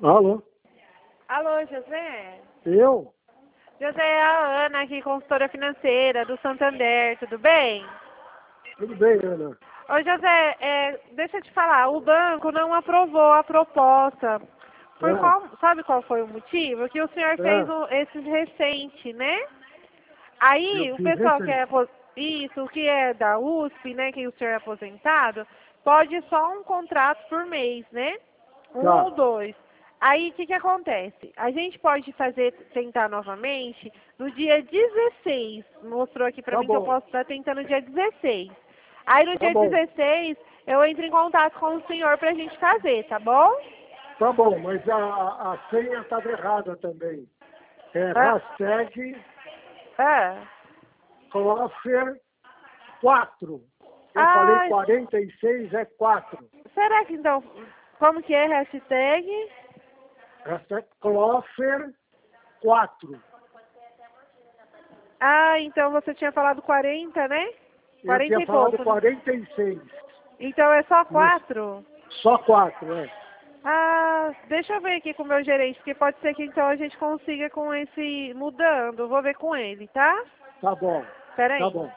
Alô? Alô, José? Eu? José, é a Ana aqui, consultora financeira do Santander, tudo bem? Tudo bem, Ana? Ô, José, deixa eu te falar, o banco não aprovou a proposta. Sabe qual foi o motivo? Que o senhor fez esse recente, né? Eu Aí, o fiz pessoal recente. isso, que é da USP, né, que o senhor é aposentado, pode só um contrato por mês, né? Um Tá. ou dois. Aí, o que acontece? A gente pode tentar novamente no dia 16. Mostrou aqui pra Tá mim que eu bom. posso estar tentando no dia 16. Aí, no Tá dia bom. 16, eu entro em contato com o senhor pra gente fazer, tá bom? Tá bom, mas a senha estava errada também. É Ah, hashtag ah. Clofer 4. Eu falei Ah, 46 é 4. será que então, como que é hashtag? Hashtag Clofer 4. Ah, então você tinha falado 40, né? Eu 40 tinha e falado pouco, né? 46. Então é só Mas 4? só 4, é. Ah, deixa eu ver aqui com o meu gerente, porque pode ser que então a gente consiga com esse mudando. Vou ver com ele, tá? Tá bom. Pera Tá aí. bom.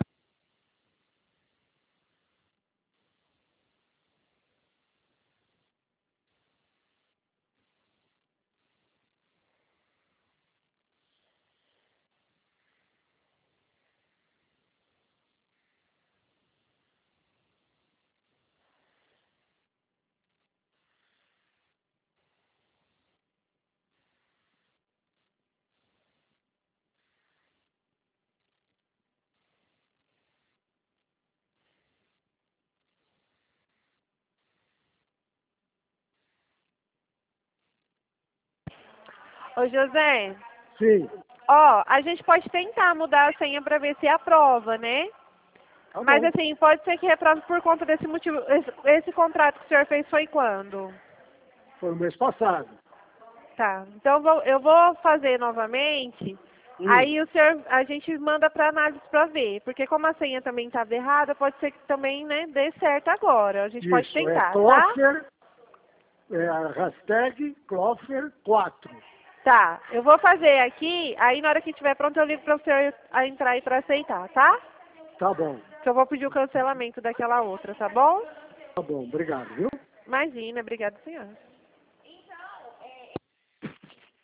Ô, José, Sim. ó, a gente pode tentar mudar a senha pra ver se aprova, né? Tá Mas bom. assim, pode ser que reprove por conta desse motivo. Esse contrato que o senhor fez foi quando? Foi o mês passado. Tá, então eu vou fazer novamente, Hum. aí a gente manda para análise para ver, porque como a senha também estava errada, pode ser que também, né, dê certo agora, a gente pode Isso, é tentar, tá? Clofer, é a hashtag Clofer 4. Tá, eu vou fazer aqui, aí na hora que estiver pronto eu ligo para o senhor entrar aí para aceitar, tá? Tá bom. Que eu vou pedir o cancelamento daquela outra, tá bom? Tá bom, obrigado, viu? Imagina, obrigada, senhor.